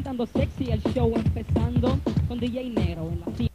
cantando sexy, el show empezando con DJ Negro en la silla.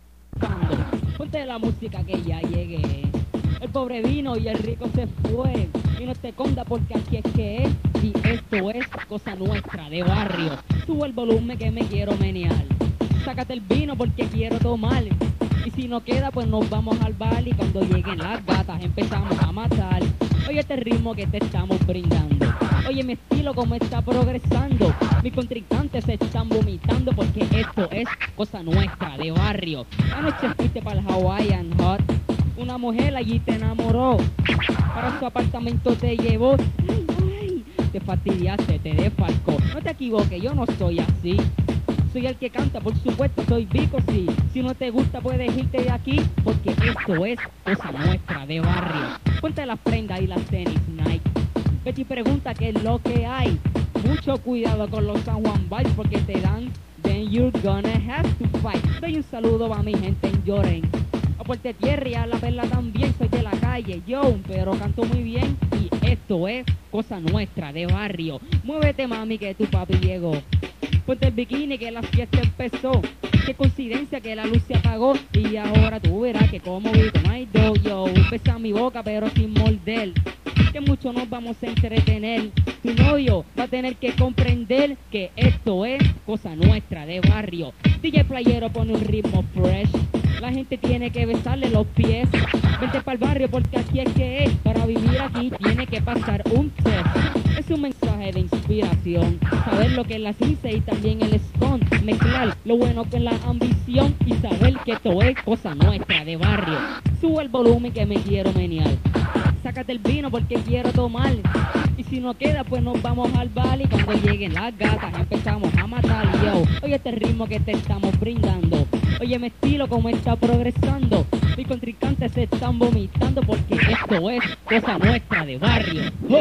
Ponte la música que ya llegué. El pobre vino y el rico se fue. Y no te conda porque aquí es que es. Y esto es cosa nuestra de barrio. Sube el volumen que me quiero menear. Sácate el vino porque quiero tomar. Y si no queda pues nos vamos al bar. Y cuando lleguen las gatas empezamos a matar. Oye este ritmo que te estamos brindando. Oye mi estilo como está progresando. Mis contrincantes se están vomitando porque esto es cosa nuestra de barrio. Anoche fuiste para el Hawaiian Hot. Una mujer allí te enamoró. Para su apartamento te llevó. Ay, ay, te fastidiaste, te desfalcó. No te equivoques, yo no soy así. Soy el que canta, por supuesto, soy Vico, sí. Si no te gusta puedes irte de aquí, porque esto es cosa nuestra de barrio. Ponte las prendas y las tenis Nike. Vete y pregunta qué es lo que hay. Mucho cuidado con los San Juan Vibes porque te dan, then you're gonna have to fight. Doy un saludo a mi gente en Lloren, a Puerto Tierra y a La Perla también. Soy de la calle, yo, pero canto muy bien. Y esto es cosa nuestra de barrio. Muévete mami que tu papi llegó. Ponte el bikini que la fiesta empezó. Qué coincidencia que la luz se apagó. Y ahora tú verás que como Vico no hay do. Yo pesa mi boca pero sin morder. Que mucho nos vamos a entretener. Tu novio va a tener que comprender que esto es cosa nuestra de barrio. DJ Playero pone un ritmo fresh. La gente tiene que besarle los pies. Vente para el barrio porque aquí es que es. Para vivir aquí tiene que pasar un test. Es un mensaje de inspiración. Saber lo que es la cince y también el scone. Mezclar lo bueno con la ambición. Y saber que esto es cosa nuestra de barrio. Sube el volumen que me quiero menear. Sácate el vino porque quiero tomar. Y si no queda pues nos vamos al bar. Y cuando lleguen las gatas empezamos a matar. Yo, oye este ritmo que te estamos brindando. Oye mi estilo como está progresando. Mis contrincantes se están vomitando porque esto es cosa nuestra de barrio.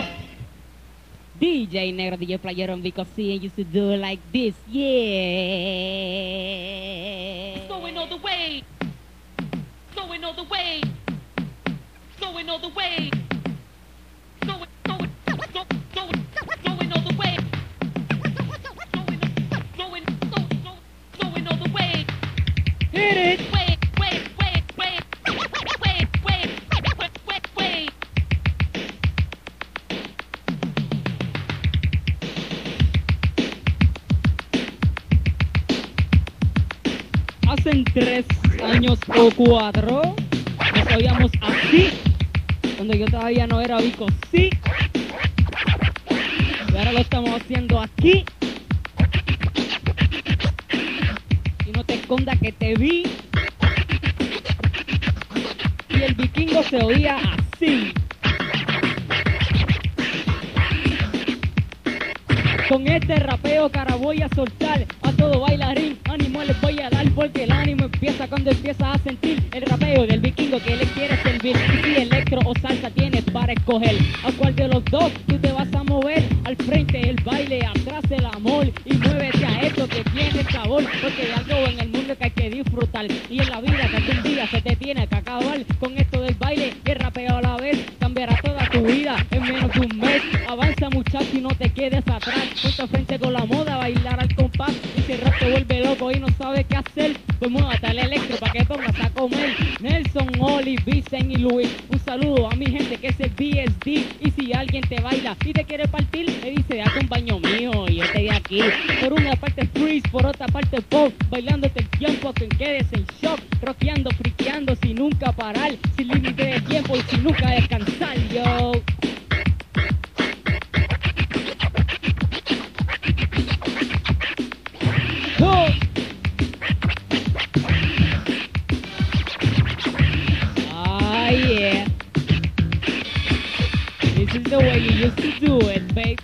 DJ Negro, DJ Playero and Vico C used to do it like this, yeah. Going all the way. Going all the way. Going all the way. Going all the way. Going all the way. Hit it! Wait. Hacen 3 años o 4 nos oíamos así cuando yo todavía no era Vico, sí. Y ahora lo estamos haciendo aquí. Y no te escondas que te vi. Y el vikingo se oía así. Con este rapeo cara voy a soltar a todo bailarín, ánimo les voy a dar porque el ánimo empieza cuando empiezas a sentir el rapeo del vikingo que le quiere servir. Y si electro o salsa tienes para escoger, ¿a cuál de los dos tú te vas a mover? Al frente el baile, atrás el amor y muévete a esto que tiene sabor, porque hay algo en el mundo que hay que disfrutar y en la vida que algún día se te tiene que acabar. Con esto del baile y el rapeo a la vez cambiará toda tu vida en menos de un mes. Avanza muchacho y no te quedes atrás. Ponte frente con la moda, bailar al compás. Y si el rap te vuelve loco y no sabes qué hacer, pues muévate al electro para que pongas a comer. Nelson, Oli, Vicen y Luis, un saludo a mi gente que es el BSD. Y si alguien te baila y te quiere partir, le dice date un baño mío y yo te de aquí. Por una parte freeze, por otra parte pop, bailándote el tiempo que quedes en shock, rockeando, friqueando sin nunca parar, sin límite de tiempo y sin nunca descansar, yo. Oh. Ah, yeah. This is the way you used to do it, babe.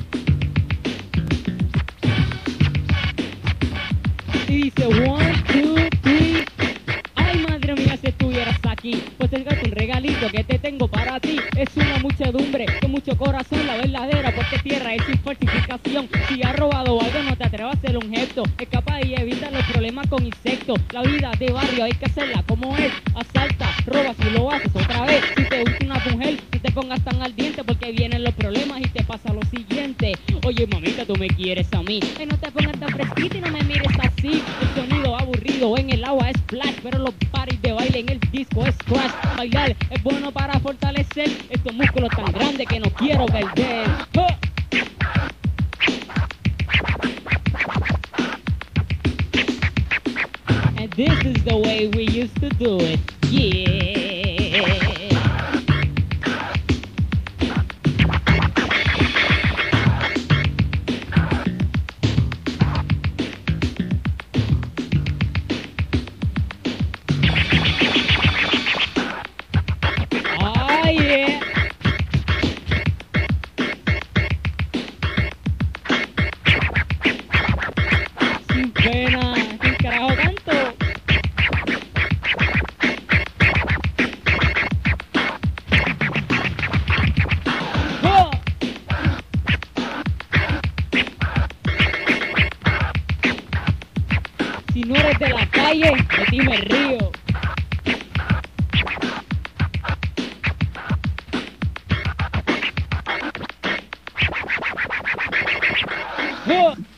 Y dice 1, 2, 3. Ay, madre mía, si estuvieras aquí, pues tengate un regalito que te tengo para ti. Es una muchedumbre con mucho corazón, la verdadera, porque tierra es sin falsificación. Si has robado algo, no te atrevas a hacer un gesto. Escapa y evita los problemas con insectos. La vida de barrio hay que hacerla como es. Asalta, robas y lo haces otra vez. Si te gusta una mujer, no te pongas tan ardiente porque vienen los problemas y te pasa lo siguiente. Oye, Oye, mamita, tú me quieres a mí. No te pongas tan fresquita y no me mires así. El sonido aburrido en el agua es splash, pero los parties de baile en el disco es crash. Bailar es bueno para fortalecer estos músculos tan grandes que no quiero perder. ¡Oh! And this is the way we used to do it. Yeah. Oh, yeah. Sin pena, sin carajo canto. ¡Oh! Si no eres de la calle, de ti me río. ¡Oh!